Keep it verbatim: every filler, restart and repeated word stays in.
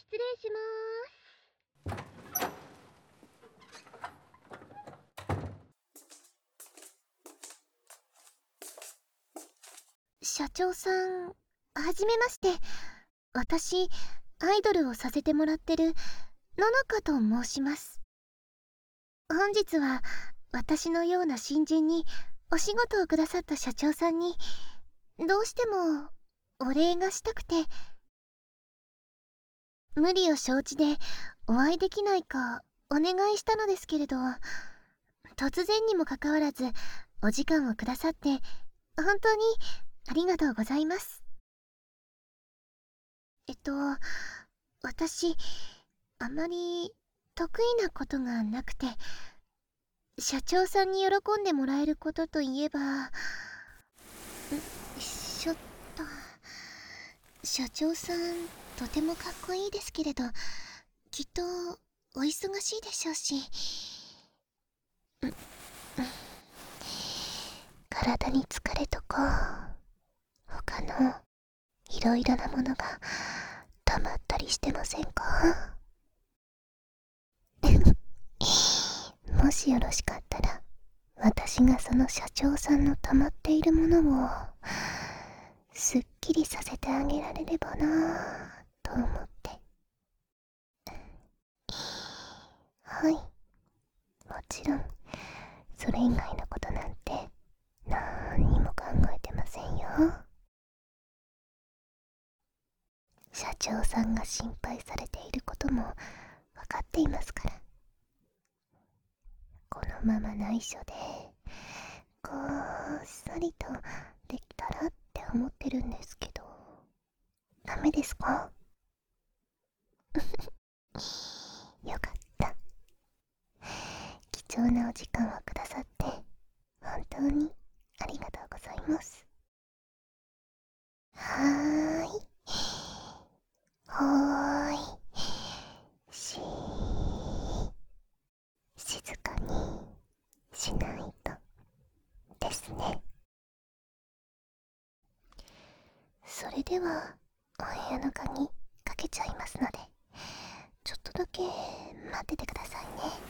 失礼しまーす。社長さん、はじめまして。私、アイドルをさせてもらってるののかと申します。本日は私のような新人にお仕事をくださった社長さんにどうしてもお礼がしたくて、無理を承知でお会いできないかお願いしたのですけれど、突然にもかかわらずお時間をくださって本当にありがとうございます。えっと私あまり得意なことがなくて、社長さんに喜んでもらえることといえば、んしょっと社長さんとてもかっこいいですけれど、きっとお忙しいでしょうし、んん体に疲れとか他のいろいろなものが溜まったりしてませんか？もしよろしかったら、私がその社長さんの溜まっているものをすっきりさせてあげられればなぁと思って。はい、もちろんそれ以外のことなんて何にも考えてませんよ。社長さんが心配されていることも分かっていますから。このまま内緒でこっそりとできたらって思ってるんですけど、ダメですか？よかった。貴重なお時間をくださって本当にありがとうございます。はーい、はーい、しー静かにしないとですね。それではお部屋の鍵かけちゃいますので、ちょっとだけ待っててくださいね。